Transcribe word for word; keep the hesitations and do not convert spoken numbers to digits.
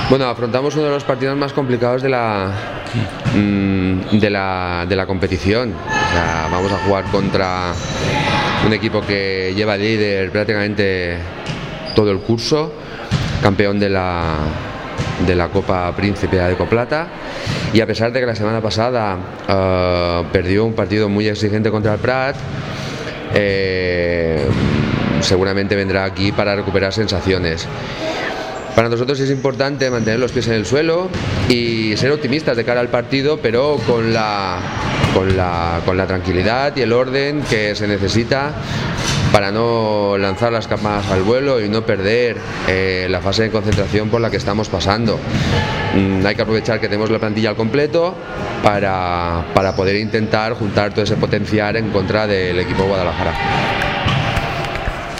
Bueno, afrontamos uno de los partidos más complicados de la, de la, de la competición. O sea, vamos a jugar contra un equipo que lleva líder prácticamente todo el curso, campeón de la, de la Copa Príncipe de Ecoplata, y a pesar de que la semana pasada uh, perdió un partido muy exigente contra el Prat, eh, seguramente vendrá aquí para recuperar sensaciones. Para nosotros es importante mantener los pies en el suelo y ser optimistas de cara al partido, pero con la, con la, con la tranquilidad y el orden que se necesita para no lanzar las capas al vuelo y no perder eh, la fase de concentración por la que estamos pasando. Mm, hay que aprovechar que tenemos la plantilla al completo para, para poder intentar juntar todo ese potencial en contra del equipo de Guadalajara.